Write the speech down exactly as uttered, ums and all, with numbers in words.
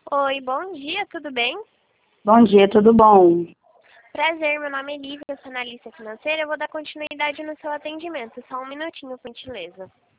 Oi, bom dia, tudo bem? Bom dia, tudo bom? Prazer, meu nome é Lívia, eu sou analista financeira. Eu vou dar continuidade no seu atendimento. Só um minutinho, por gentileza.